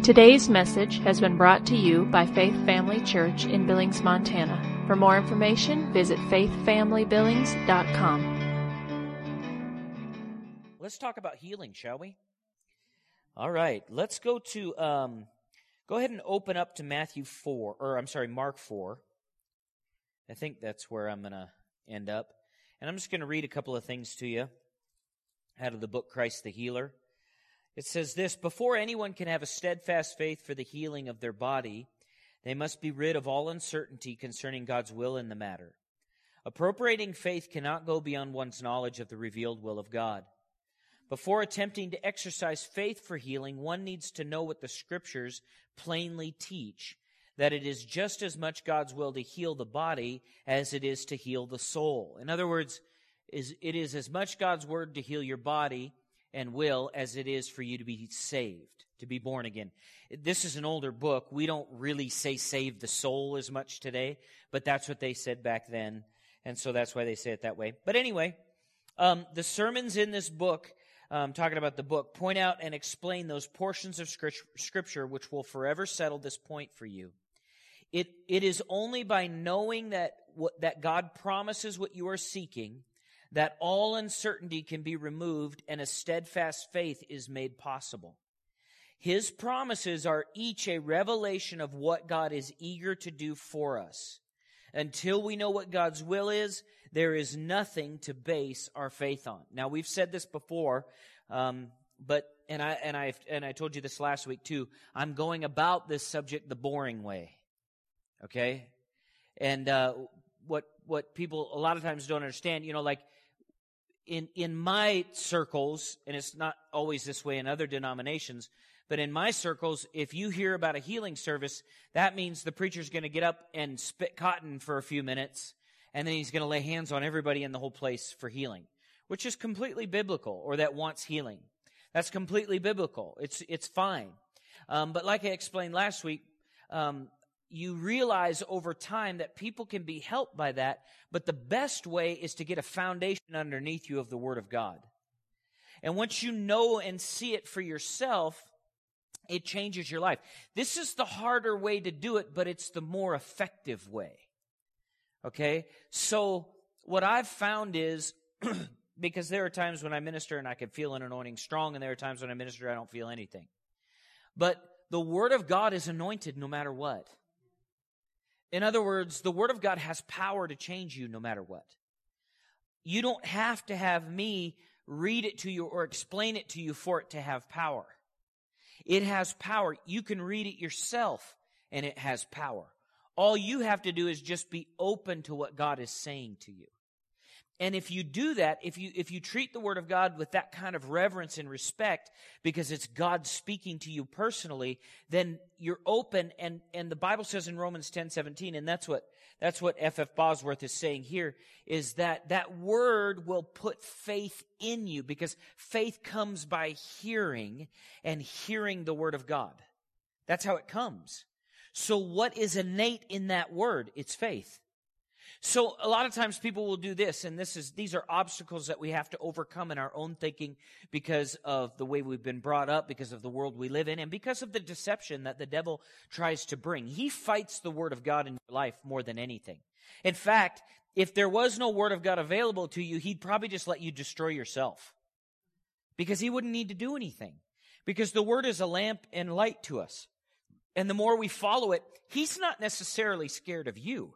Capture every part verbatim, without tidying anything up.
Today's message has been brought to you by Faith Family Church in Billings, Montana. For more information, visit faith family billings dot com. Let's talk about healing, shall we? All right, let's go to, um, go ahead and open up to Matthew four, or I'm sorry, Mark four. I think that's where I'm going to end up. And I'm just going to read a couple of things to you out of the book Christ the Healer. It says this: before anyone can have a steadfast faith for the healing of their body, they must be rid of all uncertainty concerning God's will in the matter. Appropriating faith cannot go beyond one's knowledge of the revealed will of God. Before attempting to exercise faith for healing, one needs to know what the Scriptures plainly teach, that it is just as much God's will to heal the body as it is to heal the soul. In other words, it is as much God's word to heal your body and will as it is for you to be saved, to be born again. This is an older book. We don't really say save the soul as much today, but that's what they said back then, and so that's why they say it that way. But anyway, um, the sermons in this book, um, talking about the book, point out and explain those portions of Scripture which will forever settle this point for you. It it is only by knowing that what, that God promises what you are seeking that all uncertainty can be removed and a steadfast faith is made possible. His promises are each a revelation of what God is eager to do for us. Until we know what God's will is, there is nothing to base our faith on. Now, we've said this before, um, but and I and I and I told you this last week too. I'm going about this subject the boring way. Okay, and uh, what what people a lot of times don't understand, you know, like. In in my circles, and it's not always this way in other denominations, but in my circles, if you hear about a healing service, that means the preacher's going to get up and spit cotton for a few minutes, and then he's going to lay hands on everybody in the whole place for healing, which is completely biblical, or that wants healing. That's completely biblical. It's it's fine. Um, but like I explained last week, um, you realize over time that people can be helped by that, but the best way is to get a foundation underneath you of the Word of God. And once you know and see it for yourself, it changes your life. This is the harder way to do it, but it's the more effective way. Okay? So what I've found is, because there are times when I minister and I can feel an anointing strong, and there are times when I minister I don't feel anything. But the Word of God is anointed no matter what. In other words, the Word of God has power to change you no matter what. You don't have to have me read it to you or explain it to you for it to have power. It has power. You can read it yourself, and it has power. All you have to do is just be open to what God is saying to you. And if you do that, if you if you treat the Word of God with that kind of reverence and respect, because it's God speaking to you personally, then you're open. And, and the Bible says in Romans ten seventeen, and that's what that's what F F Bosworth is saying here, is that that Word will put faith in you, because faith comes by hearing, and hearing the Word of God. That's how it comes. So what is innate in that Word? It's faith. So a lot of times people will do this, and this is these are obstacles that we have to overcome in our own thinking because of the way we've been brought up, because of the world we live in, and because of the deception that the devil tries to bring. He fights the Word of God in your life more than anything. In fact, if there was no Word of God available to you, he'd probably just let you destroy yourself, because he wouldn't need to do anything, because the Word is a lamp and light to us. And the more we follow it, he's not necessarily scared of you.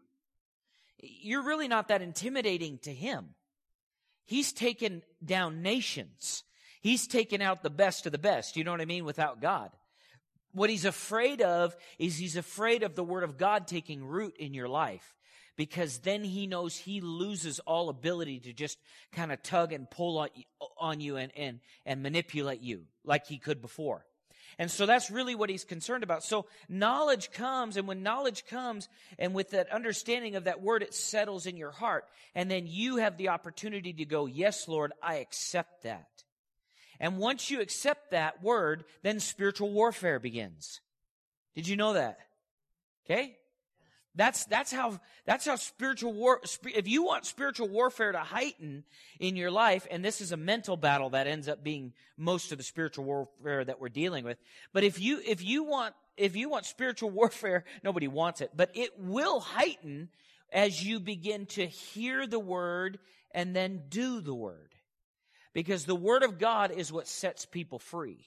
You're really not that intimidating to him. He's taken down nations. He's taken out the best of the best, you know what I mean, without God. What he's afraid of is he's afraid of the Word of God taking root in your life, because then he knows he loses all ability to just kind of tug and pull on, on you and, and, and manipulate you like he could before. And so that's really what he's concerned about. So knowledge comes, and when knowledge comes, and with that understanding of that Word, it settles in your heart. And then you have the opportunity to go, yes, Lord, I accept that. And once you accept that Word, then spiritual warfare begins. Did you know that? Okay? That's that's how that's how spiritual war. If you want spiritual warfare to heighten in your life, and this is a mental battle that ends up being most of the spiritual warfare that we're dealing with. But if you if you want if you want spiritual warfare, nobody wants it, but it will heighten as you begin to hear the word and then do the word, because the word of God is what sets people free.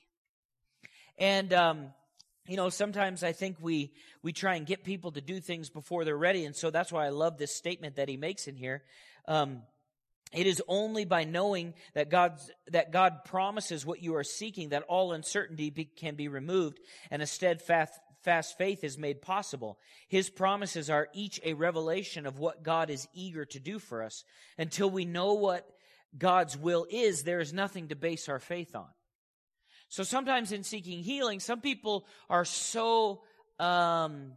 And um, You know, sometimes I think we we try and get people to do things before they're ready, and so that's why I love this statement that he makes in here. Um, it is only by knowing that God's that God promises what you are seeking that all uncertainty be, can be removed, and a steadfast fast faith is made possible. His promises are each a revelation of what God is eager to do for us. Until we know what God's will is, there is nothing to base our faith on. So sometimes in seeking healing, some people are so um,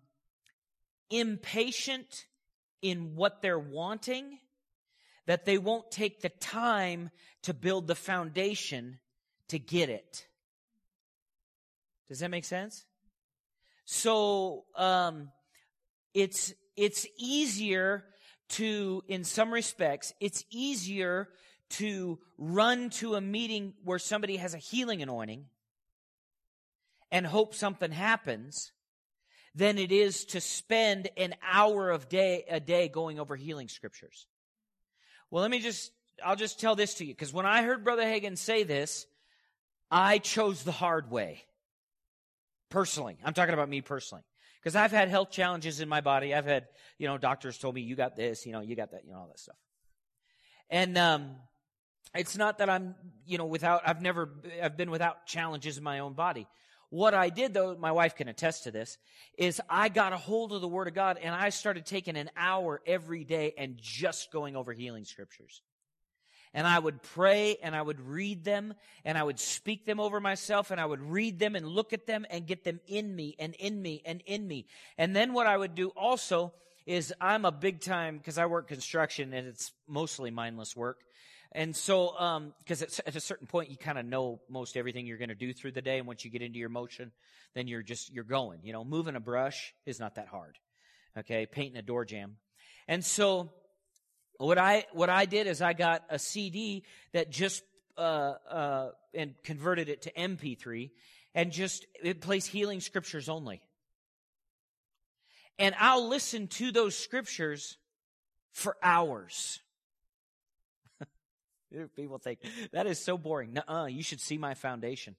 impatient in what they're wanting that they won't take the time to build the foundation to get it. Does that make sense? So um, it's it's easier to, in some respects, it's easier to run to a meeting where somebody has a healing anointing and hope something happens than it is to spend an hour of day a day going over healing scriptures. Well, let me just, I'll just tell this to you, because when I heard Brother Hagin say this, I chose the hard way. Personally. I'm talking about me personally. Because I've had health challenges in my body. I've had, you know, doctors told me, you got this, you know, you got that, you know, all that stuff. And um, it's not that I'm, you know, without, I've never, I've been without challenges in my own body. What I did, though, my wife can attest to this, is I got a hold of the Word of God and I started taking an hour every day and just going over healing scriptures. And I would pray and I would read them and I would speak them over myself and I would read them and look at them and get them in me and in me and in me. And then what I would do also is I'm a big time, because I work construction and it's mostly mindless work. And so, um, because at a certain point you kind of know most everything you're going to do through the day. And once you get into your motion, then you're just, you're going, you know, moving a brush is not that hard. Okay. Painting a door jamb. And so, What I what I did is I got a C D that just uh, uh, and converted it to M P three, and just it plays healing scriptures only. And I'll listen to those scriptures for hours. People think that is so boring. Nuh-uh, you should see my foundation.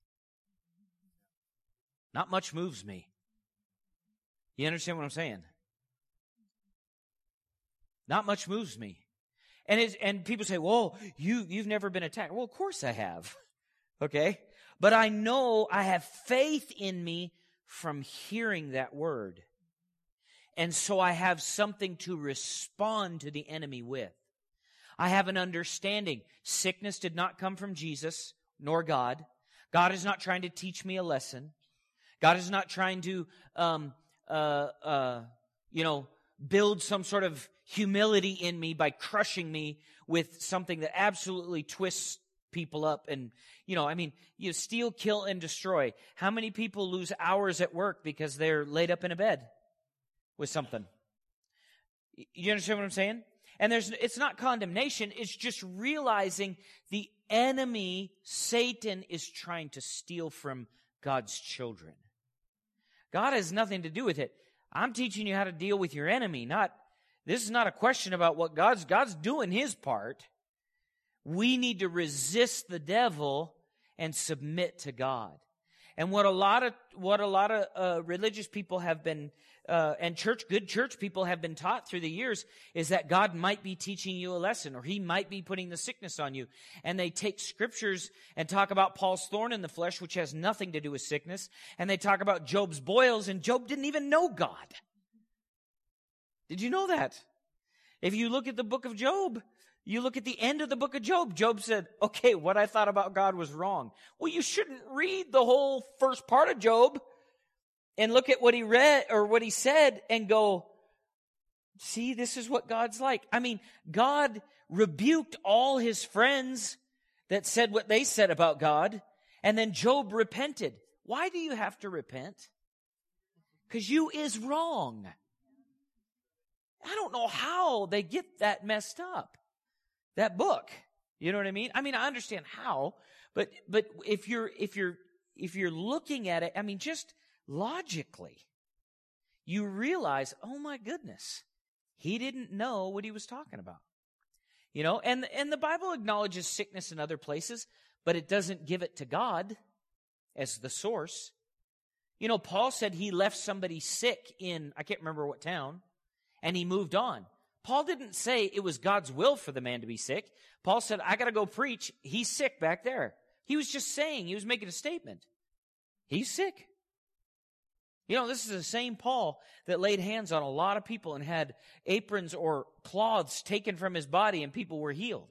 Not much moves me. You understand what I'm saying? Not much moves me. And it's, and people say, well, you, you've never been attacked. Well, of course I have. Okay? But I know I have faith in me from hearing that word. And so I have something to respond to the enemy with. I have an understanding. Sickness did not come from Jesus, nor God. God is not trying to teach me a lesson. God is not trying to, um, uh, uh, you know, build some sort of humility in me by crushing me with something that absolutely twists people up. And, you know, I mean, you steal, kill, and destroy. How many people lose hours at work because they're laid up in a bed with something? You understand what I'm saying? And there's, it's not condemnation. It's just realizing the enemy, Satan, is trying to steal from God's children. God has nothing to do with it. I'm teaching you how to deal with your enemy. Not, this is not a question about what God's, God's doing his part. We need to resist the devil and submit to God. And what a lot of, what a lot of uh, religious people have been, uh, and church, good church people have been taught through the years is that God might be teaching you a lesson, or he might be putting the sickness on you. And they take scriptures and talk about Paul's thorn in the flesh, which has nothing to do with sickness. And they talk about Job's boils, and Job didn't even know God. Did you know that? If you look at the book of Job, you look at the end of the book of Job, Job said, okay, what I thought about God was wrong. Well, you shouldn't read the whole first part of Job and look at what he read or what he said and go, see, this is what God's like. I mean, God rebuked all his friends that said what they said about God, and then Job repented. Why do you have to repent? Because you is wrong. I don't know how they get that messed up, that book. You know what I mean? I mean, I understand how, but but if you're if you're if you're looking at it, I mean, just logically, you realize, oh my goodness, he didn't know what he was talking about. You know, and and the Bible acknowledges sickness in other places, but it doesn't give it to God as the source. You know, Paul said he left somebody sick in, I can't remember what town, and he moved on. Paul didn't say it was God's will for the man to be sick. Paul said, I got to go preach. He's sick back there. He was just saying, he was making a statement. He's sick. You know, this is the same Paul that laid hands on a lot of people and had aprons or cloths taken from his body and people were healed.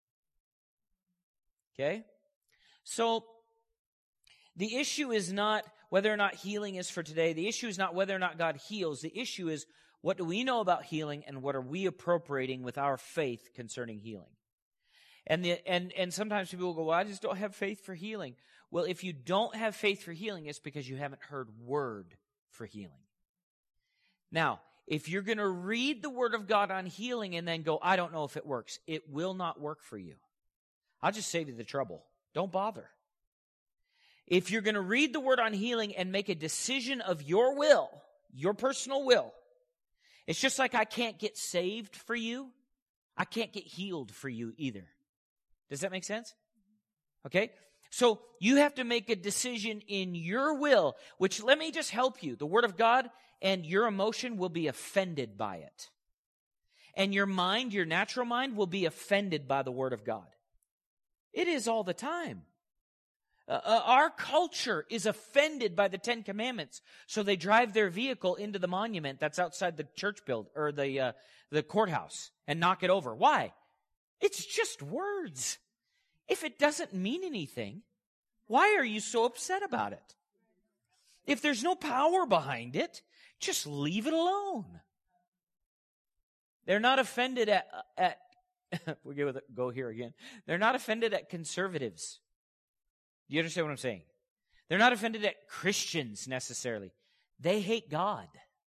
Okay? So, the issue is not whether or not healing is for today. The issue is not whether or not God heals. The issue is, what do we know about healing and what are we appropriating with our faith concerning healing? And the, and and sometimes people will go, well, I just don't have faith for healing. Well, if you don't have faith for healing, it's because you haven't heard word for healing. Now, if you're going to read the word of God on healing and then go, I don't know if it works, it will not work for you. I'll just save you the trouble. Don't bother. If you're going to read the word on healing and make a decision of your will, your personal will, it's just like I can't get saved for you. I can't get healed for you either. Does that make sense? Okay? So you have to make a decision in your will, which let me just help you. The Word of God and your emotion will be offended by it. And your mind, your natural mind, will be offended by the Word of God. It is all the time. Uh, our culture is offended by the Ten Commandments, so they drive their vehicle into the monument that's outside the church build or the uh, the courthouse and knock it over. Why? It's just words. If it doesn't mean anything, why are you so upset about it? If there's no power behind it, just leave it alone. They're not offended at at we go go here again. They're not offended at conservatives. Do you understand what I'm saying? They're not offended at Christians necessarily. They hate God.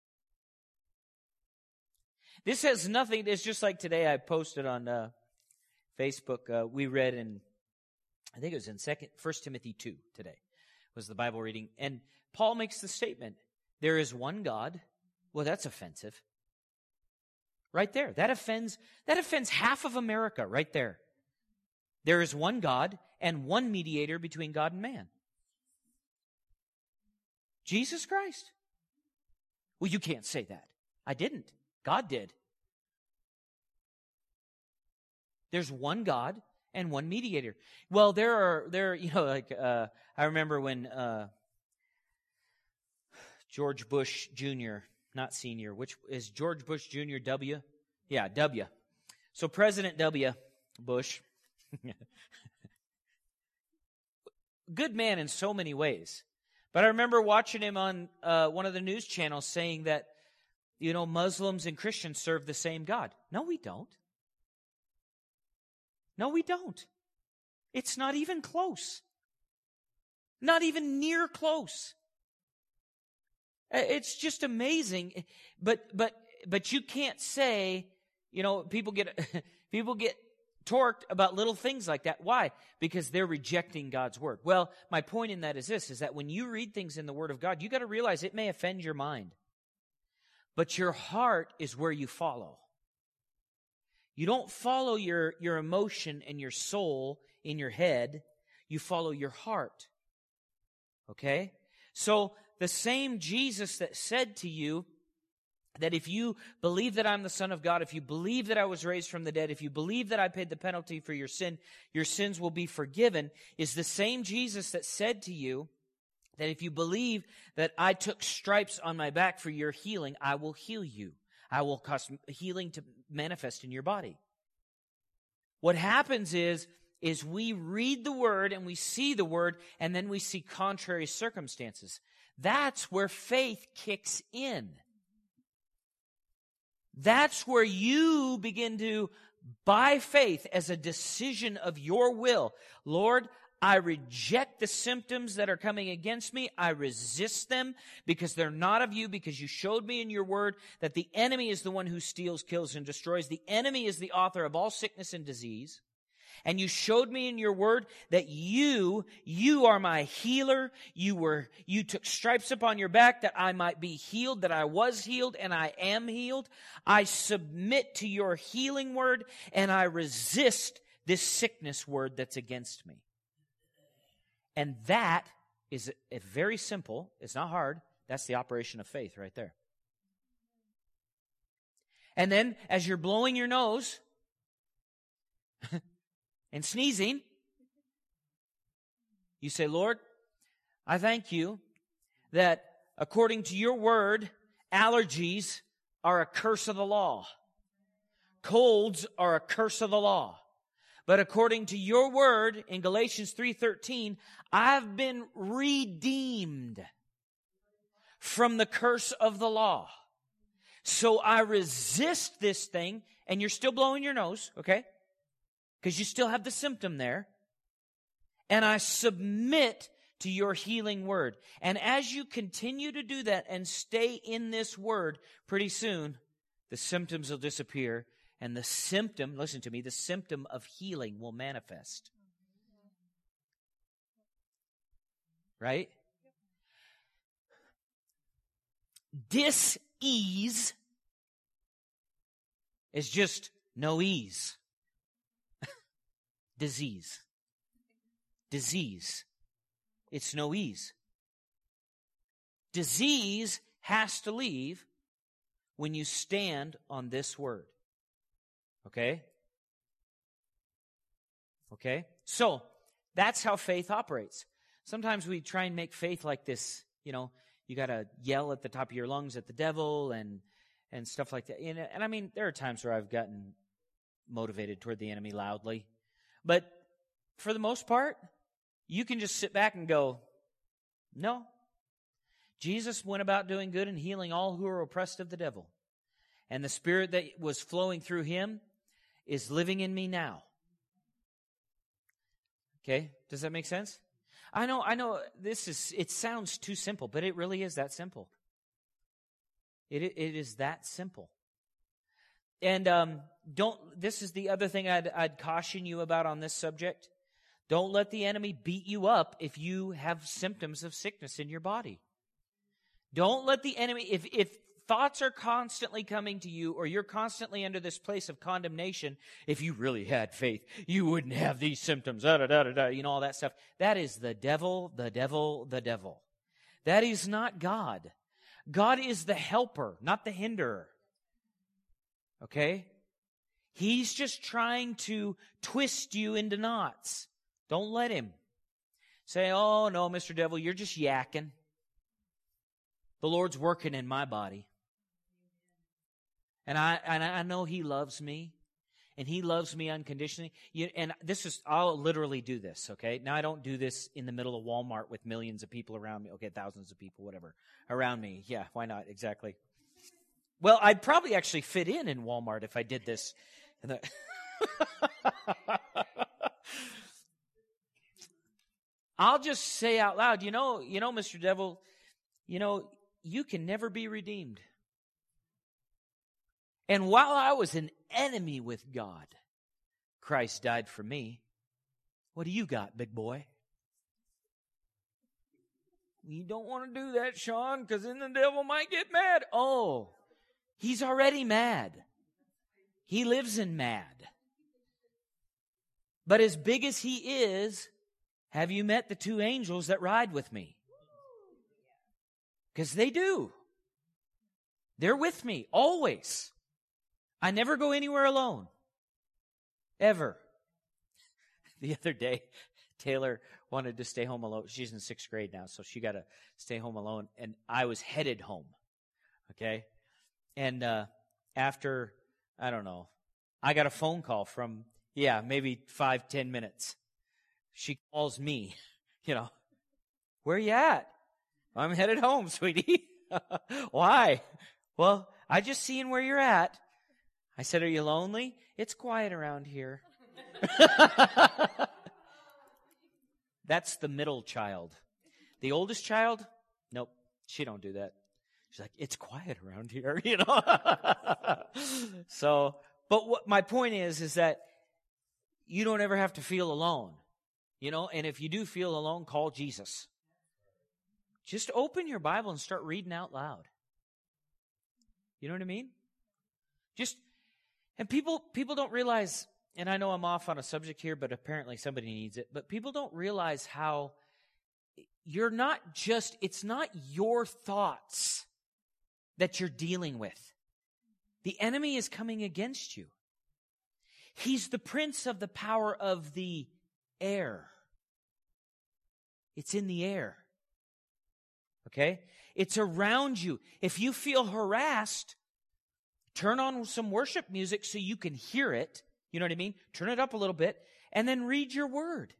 This has nothing, it's just like today I posted on uh, Facebook, uh, we read in, I think it was in second, First Timothy two today, was the Bible reading. And Paul makes the statement, there is one God. Well, that's offensive. Right there. That offends, that offends half of America right there. There is one God and one mediator between God and man. Jesus Christ. Well, you can't say that. I didn't. God did. There's one God and one mediator. Well, there are, there, you know, like, uh, I remember when, uh, George Bush Junior, not senior, which is George Bush Junior W? Yeah, W. So President W. Bush, good man in so many ways. But I remember watching him on uh, one of the news channels saying that, you know, Muslims and Christians serve the same God. No, we don't. No, we don't. It's not even close. Not even near close. It's just amazing. But but but you can't say, you know, people get people get torqued about little things like that. Why? Because they're rejecting God's word. Well, my point in that is this, is that when you read things in the word of God, you got to realize it may offend your mind. But your heart is where you follow. You don't follow your, your emotion and your soul in your head. You follow your heart. Okay? So the same Jesus that said to you that if you believe that I'm the Son of God, if you believe that I was raised from the dead, if you believe that I paid the penalty for your sin, your sins will be forgiven, is the same Jesus that said to you that if you believe that I took stripes on my back for your healing, I will heal you. I will cause healing to manifest in your body. What happens is, is we read the word and we see the word and then we see contrary circumstances. That's where faith kicks in. That's where you begin to, by faith, as a decision of your will, Lord, I reject the symptoms that are coming against me. I resist them because they're not of you, because you showed me in your word that the enemy is the one who steals, kills, and destroys. The enemy is the author of all sickness and disease. And you showed me in your word that you, you are my healer. You were, you took stripes upon your back that I might be healed, that I was healed and I am healed. I submit to your healing word and I resist this sickness word that's against me. And that is a, a very simple, it's not hard, that's the operation of faith right there. And then as you're blowing your nose and sneezing, you say, Lord, I thank you that according to your word, allergies are a curse of the law. Colds are a curse of the law. But according to your word in Galatians three thirteen, I've been redeemed from the curse of the law. So I resist this thing, and you're still blowing your nose, okay? Because you still have the symptom there. And I submit to your healing word. And as you continue to do that and stay in this word, pretty soon the symptoms will disappear. And the symptom, listen to me, the symptom of healing will manifest. Right? Dis-ease is just no ease. Disease. Disease. It's no ease. Disease has to leave when you stand on this word. Okay? Okay? So, that's how faith operates. Sometimes we try and make faith like this, you know, you got to yell at the top of your lungs at the devil and and stuff like that. And, and I mean, there are times where I've gotten motivated toward the enemy loudly. But for the most part, you can just sit back and go, no. Jesus went about doing good and healing all who are oppressed of the devil. And the spirit that was flowing through him is living in me now. Okay? Does that make sense? I know, I know this is, it sounds too simple, but it really is that simple. It, it is that simple. And um, don't, this is the other thing I'd, I'd caution you about on this subject. Don't let the enemy beat you up if you have symptoms of sickness in your body. Don't let the enemy, if, if thoughts are constantly coming to you, or you're constantly under this place of condemnation, if you really had faith, you wouldn't have these symptoms, da, da, da, da, da, you know, all that stuff. That is the devil, the devil, the devil. That is not God. God is the helper, not the hinderer. Okay? He's just trying to twist you into knots. Don't let him. Say, oh, no, Mister Devil, you're just yakking. The Lord's working in my body. And I and I know He loves me. And He loves me unconditionally. You, and this is, I'll literally do this, okay? Now, I don't do this in the middle of Walmart with millions of people around me. Okay, thousands of people, whatever, around me. Yeah, why not? Exactly. Well, I'd probably actually fit in in Walmart if I did this. I'll just say out loud, you know, you know, Mister Devil, you know, you can never be redeemed. And while I was an enemy with God, Christ died for me. What do you got, big boy? You don't want to do that, Sean, because then the devil might get mad. Oh, he's already mad. He lives in mad. But as big as he is, have you met the two angels that ride with me? Because they do. They're with me, always. I never go anywhere alone. Ever. The other day, Taylor wanted to stay home alone. She's in sixth grade now, so she got to stay home alone. And I was headed home. Okay? And uh, after, I don't know, I got a phone call from, yeah, maybe five, ten minutes. She calls me, you know, where you at? I'm headed home, sweetie. Why? Well, I just seeing where you're at. I said, are you lonely? It's quiet around here. That's the middle child. The oldest child, nope, she don't do that. She's like, it's quiet around here, you know. So, but what my point is, is that you don't ever have to feel alone, you know. And if you do feel alone, call Jesus. Just open your Bible and start reading out loud. You know what I mean? Just, and people people don't realize, and I know I'm off on a subject here, but apparently somebody needs it, but people don't realize how you're not just, it's not your thoughts that you're dealing with. The enemy is coming against you. He's the prince of the power of the air. It's in the air. Okay? It's around you. If you feel harassed, turn on some worship music so you can hear it. You know what I mean? Turn it up a little bit and then read your word.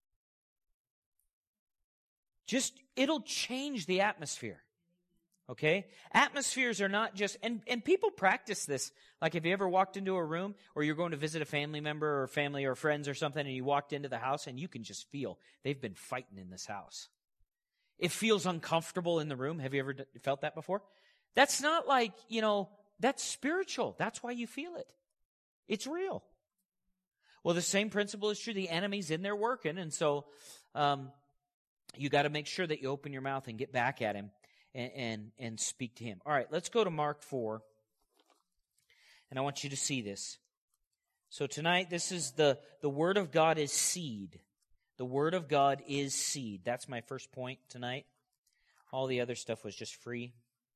Just, it'll change the atmosphere. Okay? Atmospheres are not just, and, and people practice this. Like if you ever walked into a room or you're going to visit a family member or family or friends or something and you walked into the house and you can just feel they've been fighting in this house. It feels uncomfortable in the room. Have you ever felt that before? That's not like, you know, that's spiritual. That's why you feel it. It's real. Well, the same principle is true. The enemy's in there working. And so um, you got to make sure that you open your mouth and get back at him and, and, and speak to him. All right, let's go to Mark four. And I want you to see this. So tonight, this is the, the Word of God is seed. The Word of God is seed. That's my first point tonight. All the other stuff was just free.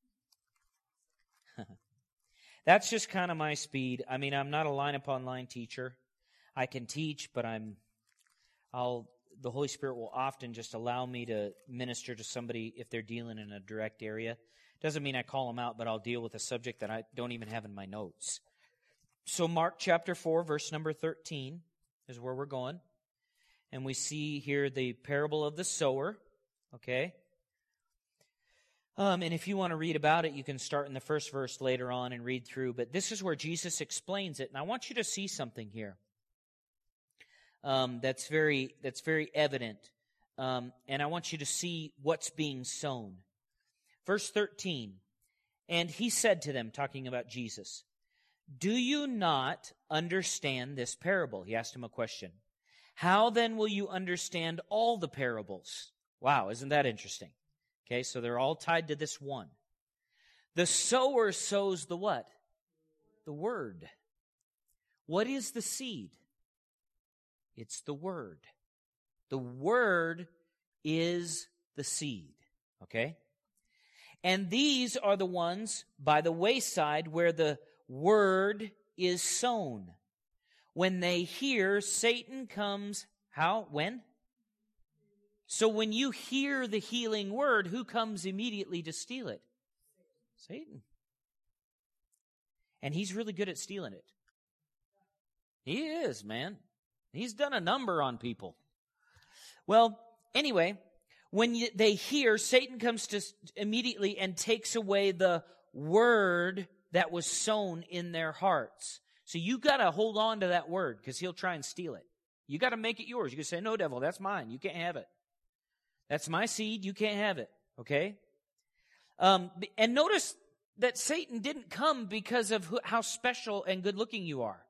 That's just kind of my speed. I mean, I'm not a line upon line teacher. I can teach, but I'm, I'll, the Holy Spirit will often just allow me to minister to somebody if they're dealing in a direct area. Doesn't mean I call them out, but I'll deal with a subject that I don't even have in my notes. So Mark chapter four, verse number thirteen is where we're going. And we see here the parable of the sower, okay? Um, and if you want to read about it, you can start in the first verse later on and read through. But this is where Jesus explains it. And I want you to see something here um, that's very that's very evident. Um, and I want you to see what's being sown. Verse thirteen, and he said to them, talking about Jesus, "Do you not understand this parable?" He asked him a question. "How then will you understand all the parables?" Wow, isn't that interesting? Okay, so they're all tied to this one. The sower sows the what? The word. What is the seed? It's the word. The word is the seed. Okay? And these are the ones by the wayside where the word is sown. When they hear, Satan comes, how? When? So when you hear the healing word, who comes immediately to steal it? Satan. And he's really good at stealing it. He is, man. He's done a number on people. Well, anyway, when you, they hear, Satan comes to immediately and takes away the word that was sown in their hearts. So you got to hold on to that word because he'll try and steal it. You got to make it yours. You can say, "No, devil, that's mine. You can't have it. That's my seed. You can't have it." Okay? Um, and notice that Satan didn't come because of how special and good looking you are.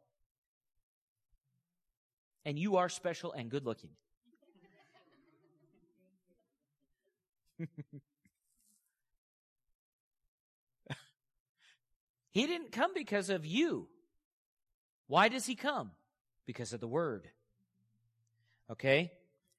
And you are special and good looking. He didn't come because of you. Why does he come? Because of the word. Okay?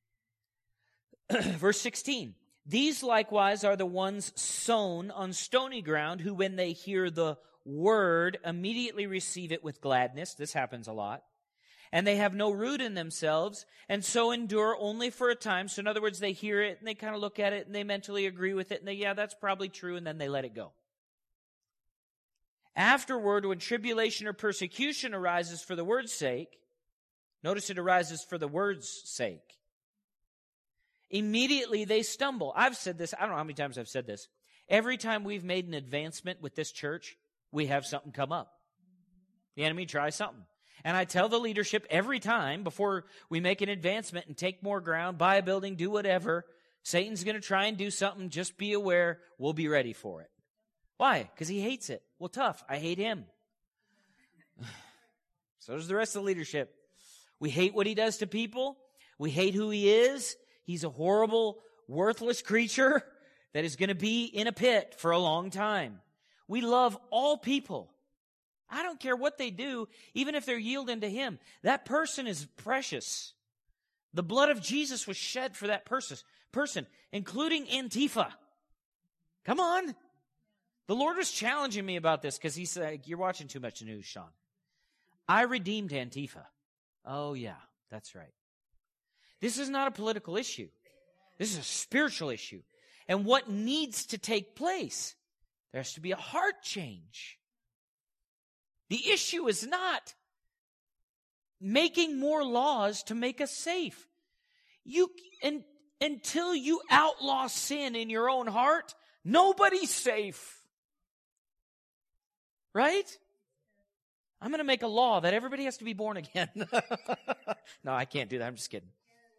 Verse sixteen. These likewise are the ones sown on stony ground, who when they hear the word immediately receive it with gladness. This happens a lot. And they have no root in themselves, and so endure only for a time. So in other words, they hear it, and they kind of look at it, and they mentally agree with it, and they, yeah, that's probably true, and then they let it go. Afterward, when tribulation or persecution arises for the word's sake, notice it arises for the word's sake, immediately they stumble. I've said this, I don't know how many times I've said this. Every time we've made an advancement with this church, we have something come up. The enemy tries something. And I tell the leadership every time before we make an advancement and take more ground, buy a building, do whatever, Satan's going to try and do something. Just be aware. We'll be ready for it. Why? Because he hates it. Well, tough. I hate him. So does the rest of the leadership. We hate what he does to people. We hate who he is. He's a horrible, worthless creature that is going to be in a pit for a long time. We love all people. I don't care what they do, even if they're yielding to him. That person is precious. The blood of Jesus was shed for that person, person, including Antifa. Come on. The Lord was challenging me about this because he said, you're watching too much news, Sean. I redeemed Antifa. Oh, yeah, that's right. This is not a political issue. This is a spiritual issue. And what needs to take place? There has to be a heart change. The issue is not making more laws to make us safe. You and, until you outlaw sin in your own heart, nobody's safe. Right? I'm going to make a law that everybody has to be born again. No, I can't do that. I'm just kidding.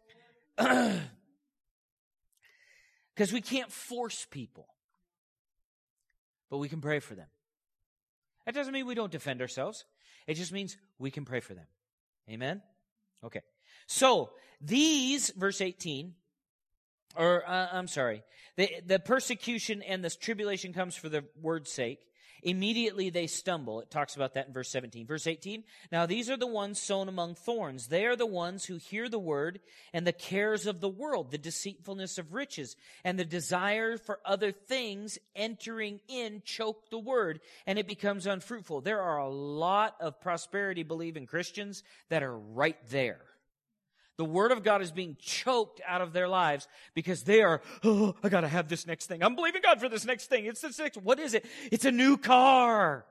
Because we can't force people. But we can pray for them. That doesn't mean we don't defend ourselves. It just means we can pray for them. Amen? Okay. So, these, verse eighteen, or uh, I'm sorry, the, the persecution and the tribulation comes for the word's sake. Immediately they stumble. It talks about that in verse seventeen. Verse eighteen, now these are the ones sown among thorns. They are the ones who hear the word and the cares of the world, the deceitfulness of riches, and the desire for other things entering in choke the word, and it becomes unfruitful. There are a lot of prosperity-believing Christians that are right there. The Word of God is being choked out of their lives because they are, oh, I got to have this next thing. I'm believing God for this next thing. It's this next, what is it? It's a new car.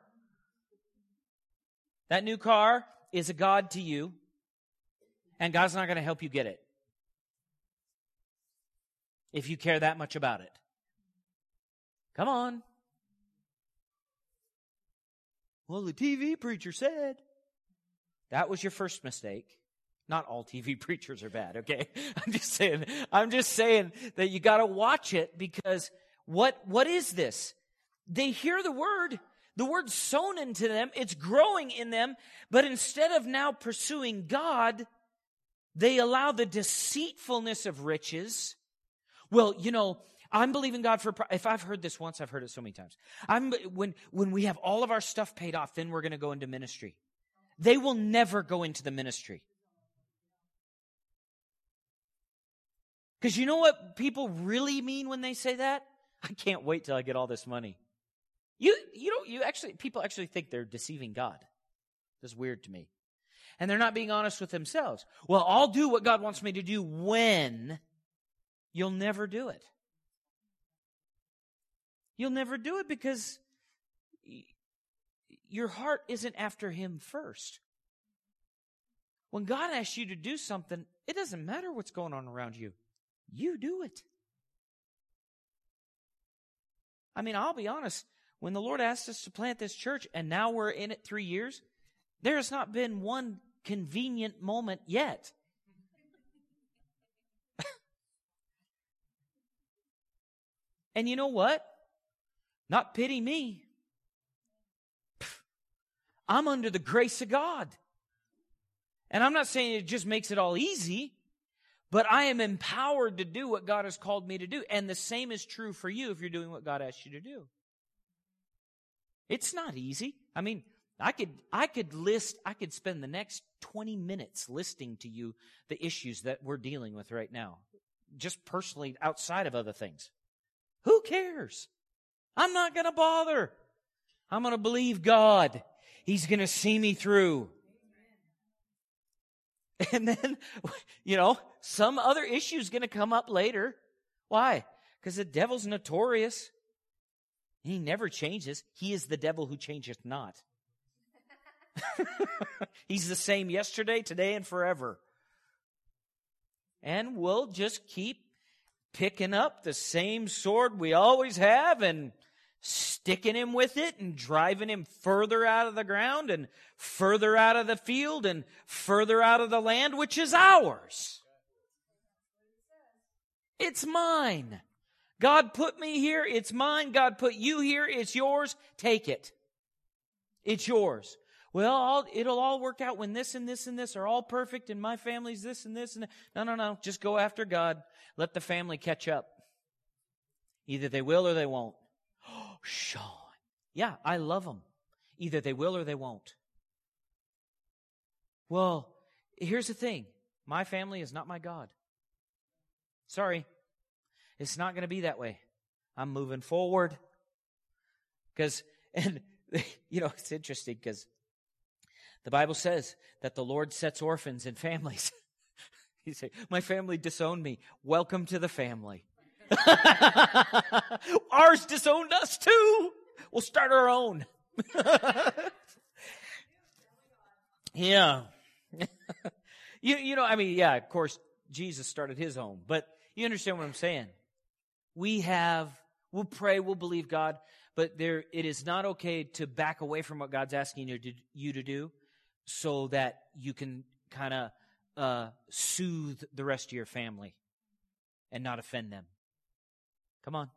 That new car is a God to you, and God's not going to help you get it if you care that much about it. Come on. Well, the T V preacher said. That was your first mistake. Not all T V preachers are bad, okay? I'm just saying, I'm just saying that you got to watch it because what, what is this? They hear the word, the word's sown into them, it's growing in them, but instead of now pursuing God, they allow the deceitfulness of riches. Well, you know, I'm believing God for, if I've heard this once, I've heard it so many times. I'm, when, when we have all of our stuff paid off, then we're going to go into ministry. They will never go into the ministry. Because you know what people really mean when they say that? I can't wait till I get all this money. You, you know, you actually, people actually think they're deceiving God. That's weird to me. And they're not being honest with themselves. Well, I'll do what God wants me to do when. You'll never do it. You'll never do it because your heart isn't after Him first. When God asks you to do something, it doesn't matter what's going on around you. You do it. I mean, I'll be honest. When the Lord asked us to plant this church, and now we're in it three years, there has not been one convenient moment yet. And you know what? Not pity me. I'm under the grace of God. And I'm not saying it just makes it all easy. But I am empowered to do what God has called me to do. And the same is true for you if you're doing what God asks you to do. It's not easy. I mean, I could I could list, I could spend the next twenty minutes listing to you the issues that we're dealing with right now. Just personally, outside of other things. Who cares? I'm not going to bother. I'm going to believe God. He's going to see me through. And then, you know, some other issue is going to come up later. Why? Because the devil's notorious. He never changes. He is the devil who changeth not. He's the same yesterday, today, and forever. And we'll just keep picking up the same sword we always have and sticking him with it and driving him further out of the ground and further out of the field and further out of the land, which is ours. It's mine. God put me here. It's mine. God put you here. It's yours. Take it. It's yours. Well, I'll, it'll all work out when this and this and this are all perfect and my family's this and this and that. No, no, no. Just go after God. Let the family catch up. Either they will or they won't. Oh, Sean. Yeah, I love them. Either they will or they won't. Well, here's the thing. My family is not my God. Sorry. It's not going to be that way. I'm moving forward. Because, and, you know, it's interesting because the Bible says that the Lord sets orphans in families. You say, my family disowned me. Welcome to the family. Ours disowned us too. We'll start our own. Yeah. you, you know, I mean, yeah, of course, Jesus started his own. But you understand what I'm saying? We have, we'll pray, we'll believe God, but there, it is not okay to back away from what God's asking you to, you to do so that you can kind of uh, soothe the rest of your family and not offend them. Come on.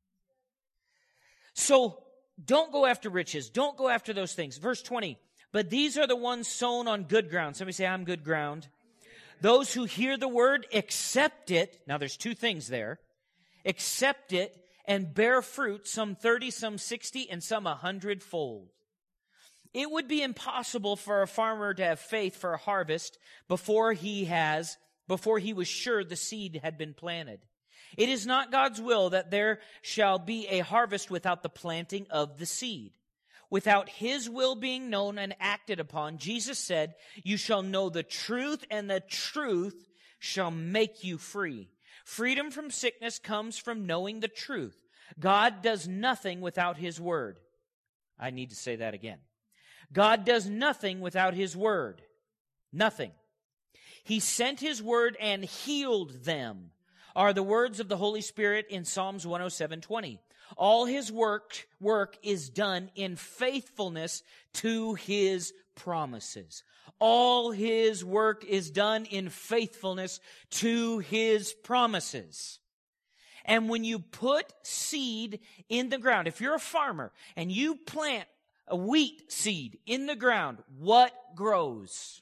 So don't go after riches. Don't go after those things. Verse twenty, but these are the ones sown on good ground. Somebody say, I'm good ground. Those who hear the word, accept it. Now there's two things there. Accept it and bear fruit, some thirty, some sixty, and some a hundredfold. It would be impossible for a farmer to have faith for a harvest before he has, before he was sure the seed had been planted. It is not God's will that there shall be a harvest without the planting of the seed. Without his will being known and acted upon, Jesus said, you shall know the truth, and the truth shall make you free. Freedom from sickness comes from knowing the truth. God does nothing without his word. I need to say that again. God does nothing without his word. Nothing. He sent his word and healed them, are the words of the Holy Spirit in Psalms one oh seven twenty. All his work, work is done in faithfulness to his promises. All his work is done in faithfulness to his promises. And when you put seed in the ground, if you're a farmer and you plant a wheat seed in the ground, what grows?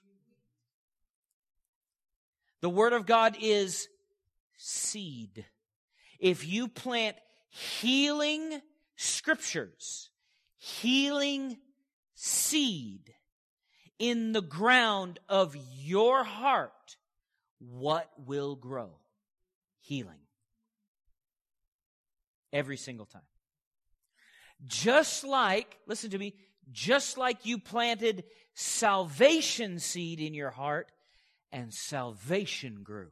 The Word of God is seed. If you plant healing scriptures, healing seed in the ground of your heart, what will grow? Healing. Every single time. Just like, listen to me, just like you planted salvation seed in your heart and salvation grew.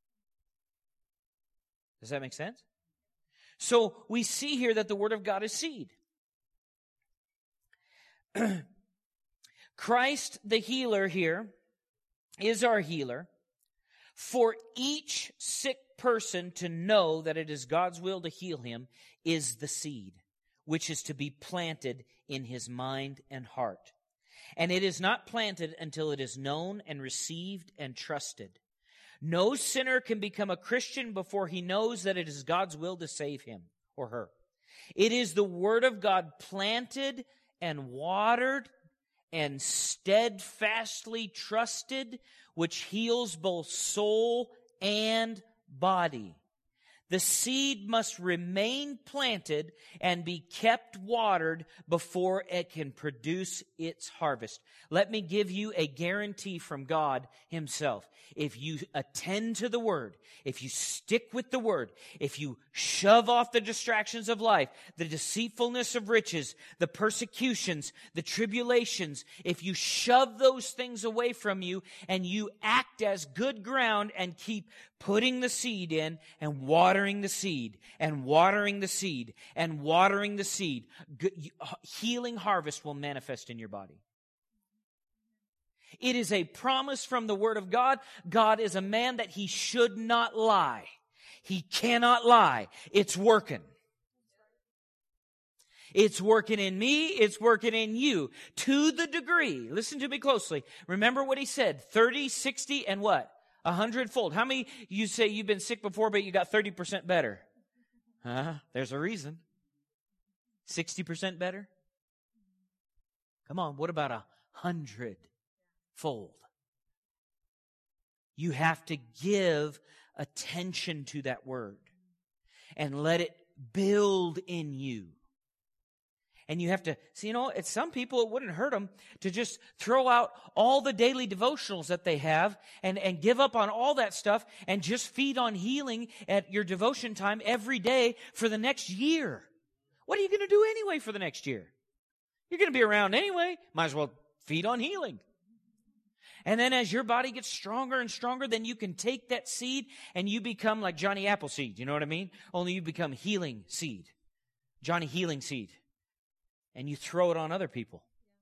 Does that make sense? So we see here that the Word of God is seed. Christ the healer here is our healer. For each sick person to know that it is God's will to heal him is the seed, which is to be planted in his mind and heart. And it is not planted until it is known and received and trusted. No sinner can become a Christian before he knows that it is God's will to save him or her. It is the Word of God planted and watered and steadfastly trusted, which heals both soul and body. The seed must remain planted and be kept watered before it can produce its harvest. Let me give you a guarantee from God himself. If you attend to the Word, if you stick with the Word, if you shove off the distractions of life, the deceitfulness of riches, the persecutions, the tribulations, if you shove those things away from you and you act as good ground and keep putting the seed in and watering the seed and watering the seed and watering the seed, healing harvest will manifest in your body. It is a promise from the Word of God. God is a man that he should not lie. He cannot lie. It's working. It's working in me. It's working in you. To the degree, listen to me closely. Remember what he said, thirty, sixty, and what? A hundredfold. How many you say you've been sick before, but you got thirty percent better? Huh? There's a reason. sixty percent better? Come on, what about a hundredfold? You have to give attention to that word and let it build in you. And you have to, see, you know, it's some people, it wouldn't hurt them to just throw out all the daily devotionals that they have and, and give up on all that stuff and just feed on healing at your devotion time every day for the next year. What are you going to do anyway for the next year? You're going to be around anyway. Might as well feed on healing. And then as your body gets stronger and stronger, then you can take that seed and you become like Johnny Appleseed. You know what I mean? Only you become healing seed. Johnny Healing Seed. And you throw it on other people.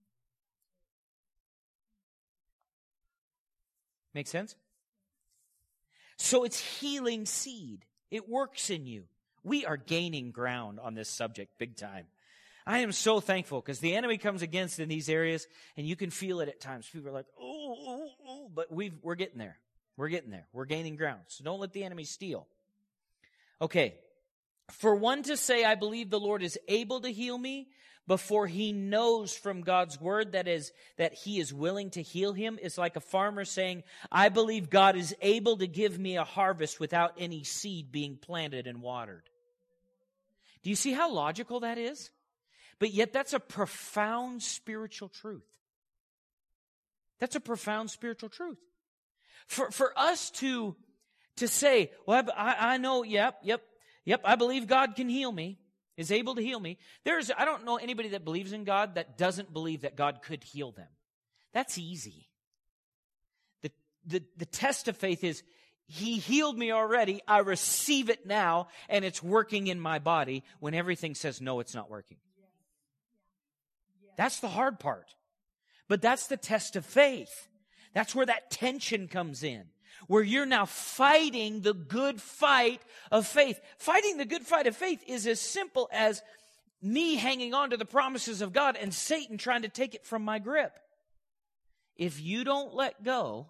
Make sense? So it's healing seed. It works in you. We are gaining ground on this subject big time. I am so thankful because the enemy comes against in these areas and you can feel it at times. People are like, oh, oh, oh, but we've, we're getting there. We're getting there. We're gaining ground. So don't let the enemy steal. Okay. For one to say, I believe the Lord is able to heal me before he knows from God's word that is, that he is willing to heal him is like a farmer saying, I believe God is able to give me a harvest without any seed being planted and watered. Do you see how logical that is? But yet that's a profound spiritual truth. That's a profound spiritual truth. For, for us to, to say, well, I, I know, yep, yep, yep, I believe God can heal me, is able to heal me. There's, I don't know anybody that believes in God that doesn't believe that God could heal them. That's easy. The, the, the test of faith is, he healed me already, I receive it now, and it's working in my body when everything says, no, it's not working. That's the hard part. But that's the test of faith. That's where that tension comes in. Where you're now fighting the good fight of faith. Fighting the good fight of faith is as simple as me hanging on to the promises of God and Satan trying to take it from my grip. If you don't let go,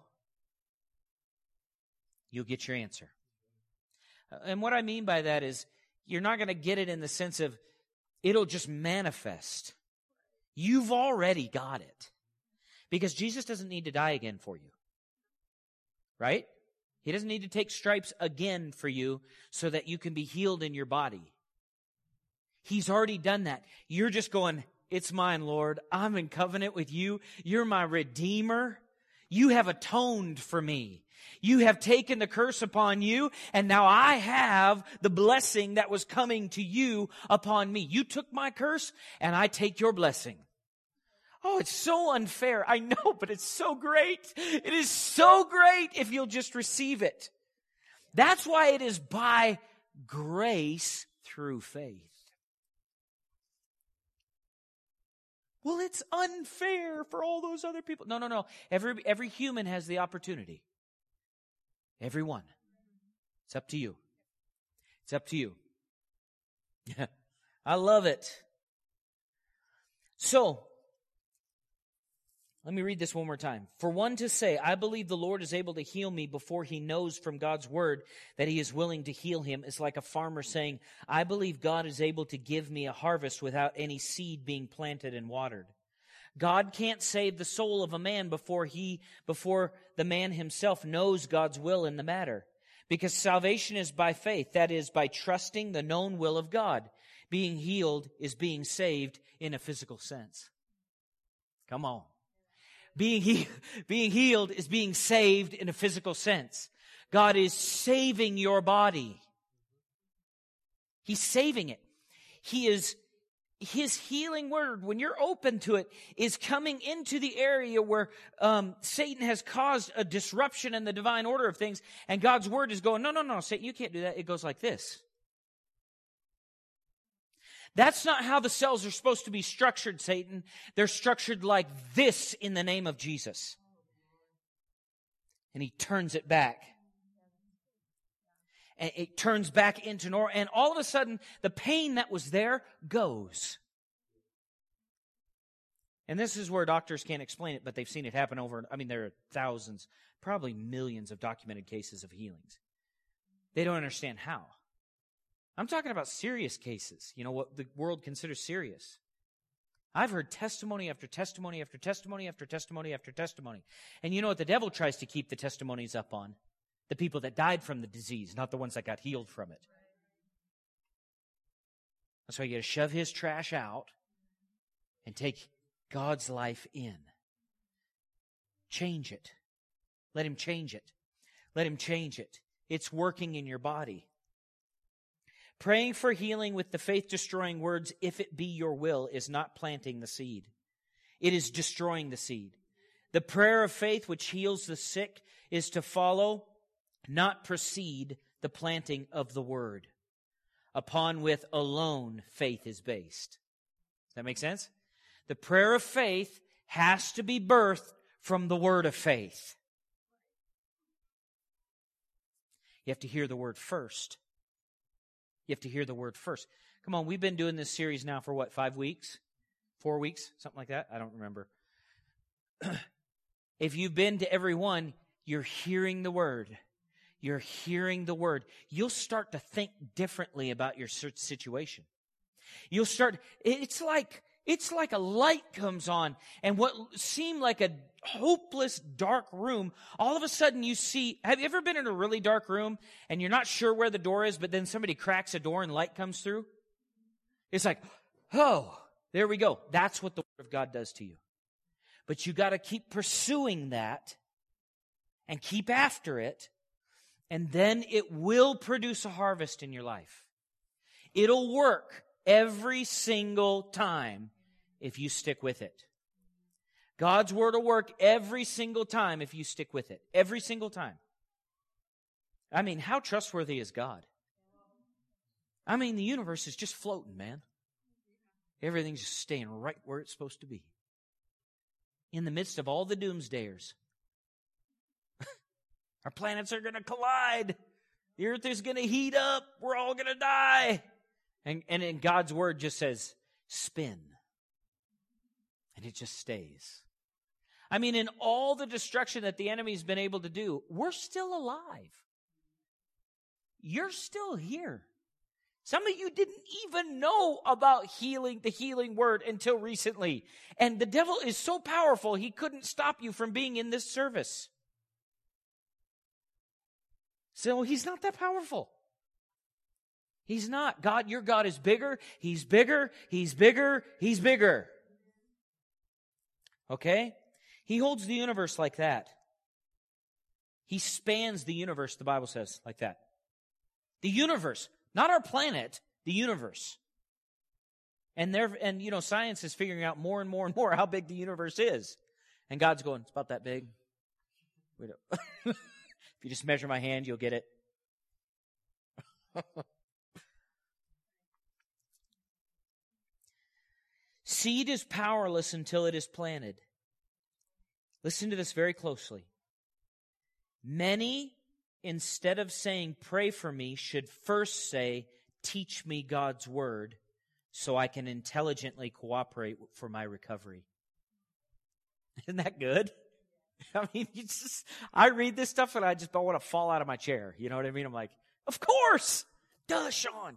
you'll get your answer. And what I mean by that is you're not going to get it in the sense of it'll just manifest. You've already got it. Because Jesus doesn't need to die again for you. Right? He doesn't need to take stripes again for you so that you can be healed in your body. He's already done that. You're just going, it's mine, Lord. I'm in covenant with you. You're my Redeemer. You have atoned for me. You have taken the curse upon you, and now I have the blessing that was coming to you upon me. You took my curse, and I take your blessing. Oh, it's so unfair. I know, but it's so great. It is so great if you'll just receive it. That's why it is by grace through faith. Well, it's unfair for all those other people. No, no, no. Every, every human has the opportunity. Everyone. It's up to you. It's up to you. I love it. So, let me read this one more time. For one to say, I believe the Lord is able to heal me before he knows from God's word that he is willing to heal him is like a farmer saying, I believe God is able to give me a harvest without any seed being planted and watered. God can't save the soul of a man before he, before the man himself knows God's will in the matter. Because salvation is by faith, that is, by trusting the known will of God. Being healed is being saved in a physical sense. Come on. Being, he, being healed is being saved in a physical sense. God is saving your body. He's saving it. He is, His healing word, when you're open to it, is coming into the area where um, Satan has caused a disruption in the divine order of things, and God's word is going, no, no, no, Satan, you can't do that. It goes like this. That's not how the cells are supposed to be structured, Satan. They're structured like this in the name of Jesus. And he turns it back. And it turns back into normal. And all of a sudden, the pain that was there goes. And this is where doctors can't explain it, but they've seen it happen over, I mean, there are thousands, probably millions of documented cases of healings. They don't understand how. I'm talking about serious cases, you know, what the world considers serious. I've heard testimony after testimony after testimony after testimony after testimony. And you know what the devil tries to keep the testimonies up on? The people that died from the disease, not the ones that got healed from it. That's why you got to shove his trash out and take God's life in. Change it. Let him change it. Let him change it. It's working in your body. Praying for healing with the faith-destroying words, if it be your will, is not planting the seed. It is destroying the seed. The prayer of faith which heals the sick is to follow, not precede, the planting of the word, upon which alone faith is based. Does that make sense? The prayer of faith has to be birthed from the word of faith. You have to hear the word first. You have to hear the word first. Come on, we've been doing this series now for what, five weeks? Four weeks? Something like that? I don't remember. If you've been to every one, you're hearing the word. You're hearing the word. You'll start to think differently about your situation. You'll start, it's like, it's like a light comes on, and what seemed like a hopeless dark room, all of a sudden you see, have you ever been in a really dark room and you're not sure where the door is, but then somebody cracks a door and light comes through? It's like, oh, there we go. That's what the Word of God does to you. But you got to keep pursuing that and keep after it, and then it will produce a harvest in your life. It'll work every single time if you stick with it. God's word will work every single time if you stick with it. Every single time. I mean, how trustworthy is God? I mean, the universe is just floating, man. Everything's just staying right where it's supposed to be. In the midst of all the doomsdayers. Our planets are going to collide. The earth is going to heat up. We're all going to die. And, and in God's word just says, spin. And it just stays. I mean, in all the destruction that the enemy's been able to do, we're still alive. You're still here. Some of you didn't even know about healing, the healing word until recently. And the devil is so powerful, he couldn't stop you from being in this service. So he's not that powerful. He's not. God, your God is bigger. He's bigger. He's bigger. He's bigger. Okay? He holds the universe like that. He spans the universe, the Bible says, like that. The universe. Not our planet, the universe. And there, and you know, science is figuring out more and more and more how big the universe is. And God's going, it's about that big. Wait up. If you just measure my hand, you'll get it. Seed is powerless until it is planted. Listen to this very closely. Many, instead of saying, pray for me, should first say, teach me God's word so I can intelligently cooperate for my recovery. Isn't that good? I mean, you just, I read this stuff and I just don't want to fall out of my chair. You know what I mean? I'm like, of course. Duh, Sean.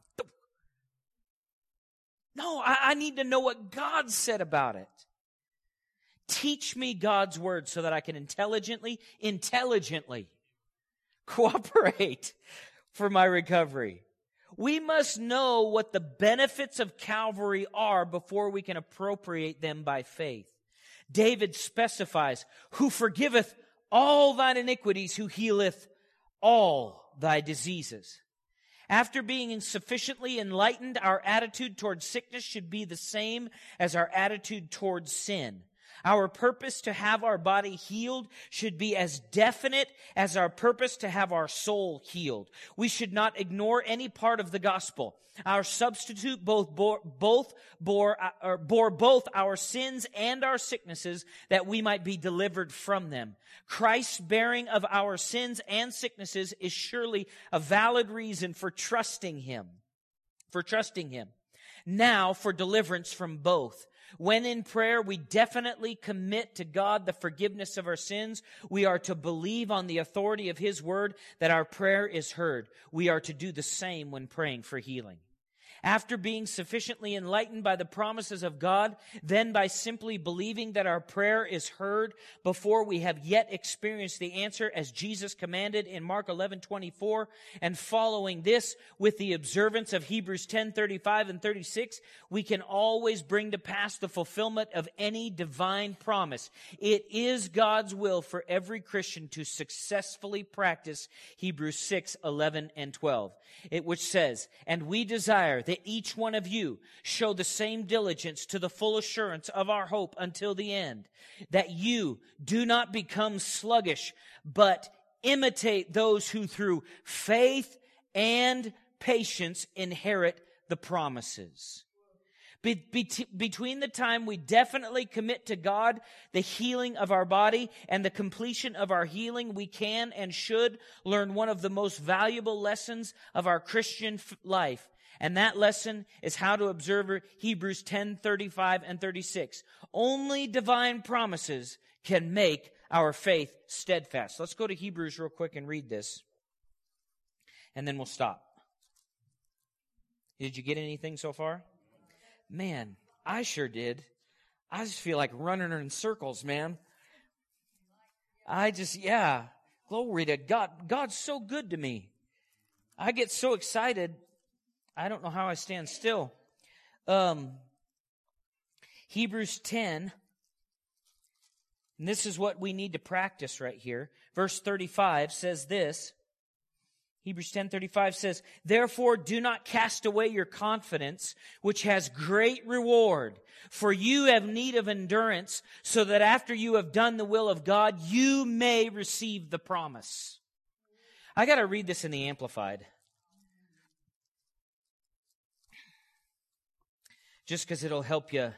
No, I, I need to know what God said about it. Teach me God's word so that I can intelligently, intelligently cooperate for my recovery. We must know what the benefits of Calvary are before we can appropriate them by faith. David specifies, who forgiveth all thine iniquities, who healeth all thy diseases. After being sufficiently enlightened, our attitude towards sickness should be the same as our attitude towards sin. Our purpose to have our body healed should be as definite as our purpose to have our soul healed. We should not ignore any part of the gospel. Our substitute both bore, both bore, or bore both our sins and our sicknesses that we might be delivered from them. Christ's bearing of our sins and sicknesses is surely a valid reason for trusting Him. For trusting Him. Now for deliverance from both. When in prayer, we definitely commit to God the forgiveness of our sins. We are to believe on the authority of His word that our prayer is heard. We are to do the same when praying for healing. After being sufficiently enlightened by the promises of God, then by simply believing that our prayer is heard before we have yet experienced the answer as Jesus commanded in Mark eleven twenty-four, and following this with the observance of Hebrews ten thirty-five and thirty-six, we can always bring to pass the fulfillment of any divine promise. It is God's will for every Christian to successfully practice Hebrews six eleven and twelve, it which says, "And we desire that each one of you show the same diligence to the full assurance of our hope until the end, that you do not become sluggish, but imitate those who through faith and patience inherit the promises." Be- be- between the time we definitely commit to God the healing of our body and the completion of our healing, we can and should learn one of the most valuable lessons of our Christian f- life. And that lesson is how to observe Hebrews ten thirty-five and thirty-six. Only divine promises can make our faith steadfast. Let's go to Hebrews real quick and read this, and then we'll stop. Did you get anything so far? Man, I sure did. I just feel like running in circles, man. I just, yeah, glory to God. God's so good to me. I get so excited. I don't know how I stand still. Um, Hebrews ten, and this is what we need to practice right here. Verse thirty-five says this. Hebrews ten thirty-five says, "Therefore do not cast away your confidence, which has great reward. For you have need of endurance, so that after you have done the will of God, you may receive the promise." I got to read this in the Amplified. Just because it'll help you.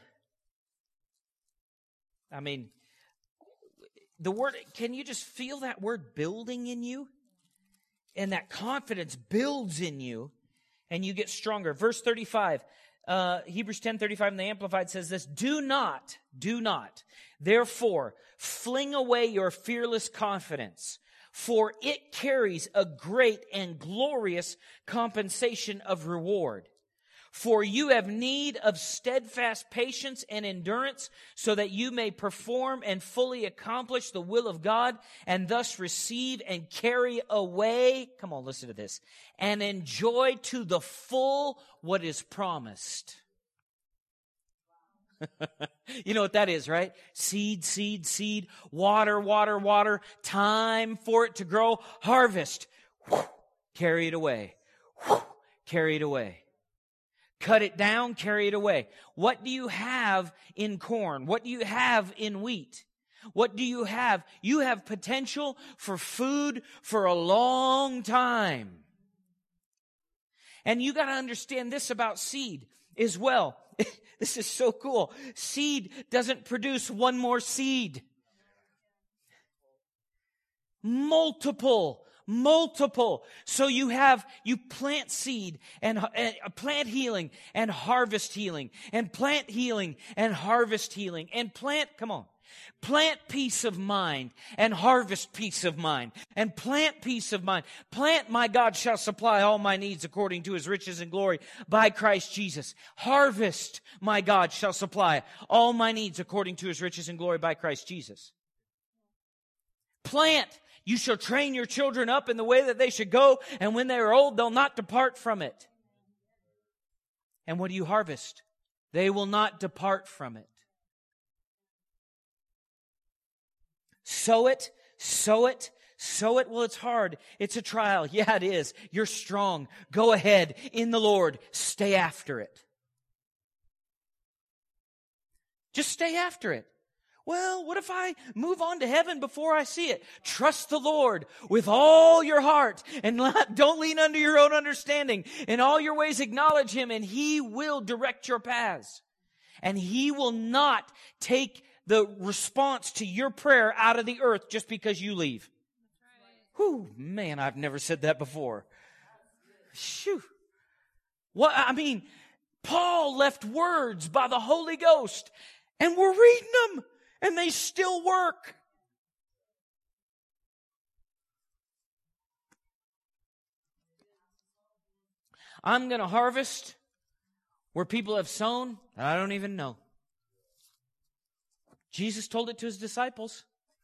I mean, the word, can you just feel that word building in you? And that confidence builds in you, and you get stronger. Verse thirty-five, uh, Hebrews ten thirty-five in the Amplified says this, "Do not, do not, therefore, fling away your fearless confidence, for it carries a great and glorious compensation of reward. For you have need of steadfast patience and endurance, so that you may perform and fully accomplish the will of God, and thus receive and carry away," come on, listen to this, "and enjoy to the full what is promised." You know what that is, right? Seed, seed, seed, water, water, water, time for it to grow, harvest, whew, carry it away, whew, carry it away. Cut it down, carry it away. What do you have in corn? What do you have in wheat? What do you have? You have potential for food for a long time. And you got to understand this about seed as well. This is so cool. Seed doesn't produce one more seed. Multiple Multiple. So you have, you plant seed and, and plant healing and harvest healing and plant healing and harvest healing and plant, come on, plant peace of mind and harvest peace of mind and plant peace of mind. Plant, "My God shall supply all my needs according to His riches and glory by Christ Jesus." Harvest, "My God shall supply all my needs according to His riches and glory by Christ Jesus." Plant, "You shall train your children up in the way that they should go, and when they are old, they'll not depart from it." And what do you harvest? They will not depart from it. Sow it, sow it, sow it. Well, it's hard. It's a trial. Yeah, it is. You're strong. Go ahead in the Lord. Stay after it. Just stay after it. Well, what if I move on to heaven before I see it? Trust the Lord with all your heart and not, don't lean under your own understanding. In all your ways acknowledge Him, and He will direct your paths. And He will not take the response to your prayer out of the earth just because you leave. Whew, man, I've never said that before. Shoo. What, I mean, Paul left words by the Holy Ghost, and we're reading them, and they still work. I'm going to harvest where people have sown, and I don't even know. Jesus told it to his disciples.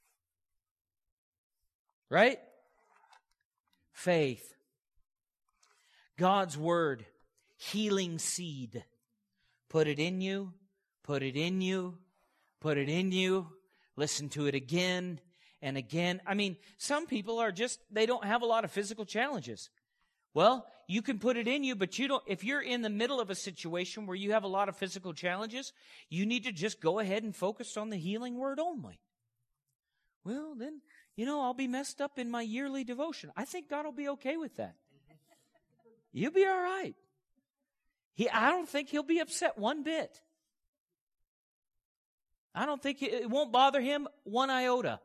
Right? Faith. God's word. Healing seed. Put it in you. Put it in you. Put it in you. Listen to it again and again. I mean, some people are just, they don't have a lot of physical challenges. Well, you can put it in you, but you don't, if you're in the middle of a situation where you have a lot of physical challenges, you need to just go ahead and focus on the healing word only. Well, then, you know, I'll be messed up in my yearly devotion. I think God will be okay with that. You'll be all right. He, I don't think he'll be upset one bit. I don't think it, it won't bother him one iota.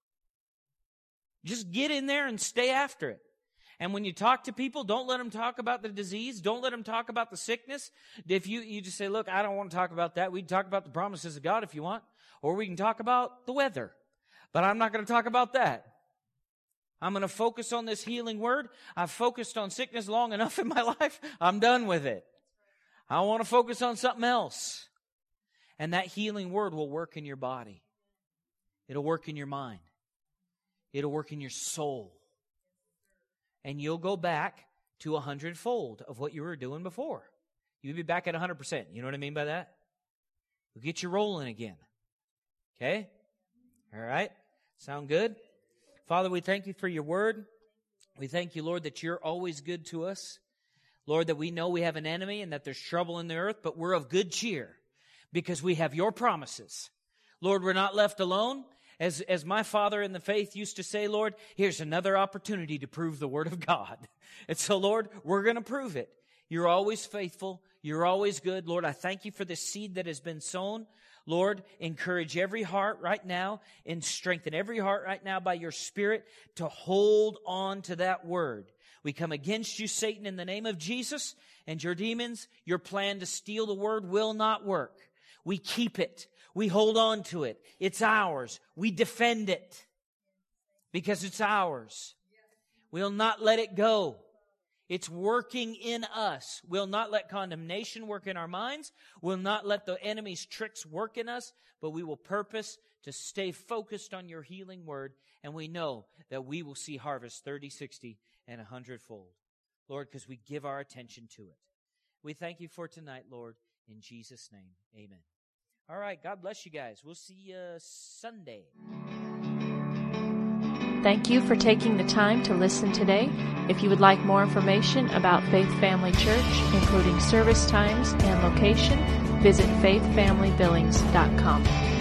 Just get in there and stay after it. And when you talk to people, don't let them talk about the disease. Don't let them talk about the sickness. If you, you just say, look, I don't want to talk about that. We can talk about the promises of God if you want. Or we can talk about the weather. But I'm not going to talk about that. I'm going to focus on this healing word. I've focused on sickness long enough in my life. I'm done with it. I want to focus on something else. And that healing word will work in your body. It'll work in your mind. It'll work in your soul. And you'll go back to a hundredfold of what you were doing before. You'll be back at one hundred percent. You know what I mean by that? We'll get you rolling again. Okay? All right? Sound good? Father, we thank you for your word. We thank you, Lord, that you're always good to us. Lord, that we know we have an enemy and that there's trouble in the earth, but we're of good cheer because we have your promises. Lord, we're not left alone. As, as my father in the faith used to say, Lord, here's another opportunity to prove the word of God. And so, Lord, we're going to prove it. You're always faithful. You're always good. Lord, I thank you for the seed that has been sown. Lord, encourage every heart right now and strengthen every heart right now by your Spirit to hold on to that word. We come against you, Satan, in the name of Jesus, and your demons. Your plan to steal the word will not work. We keep it. We hold on to it. It's ours. We defend it because it's ours. We'll not let it go. It's working in us. We'll not let condemnation work in our minds. We'll not let the enemy's tricks work in us, but we will purpose to stay focused on your healing word, and we know that we will see harvest thirty, sixty, and a hundredfold. Lord, because we give our attention to it. We thank you for tonight, Lord, in Jesus' name. Amen. All right, God bless you guys. We'll see you Sunday. Thank you for taking the time to listen today. If you would like more information about Faith Family Church, including service times and location, visit faith family billings dot com.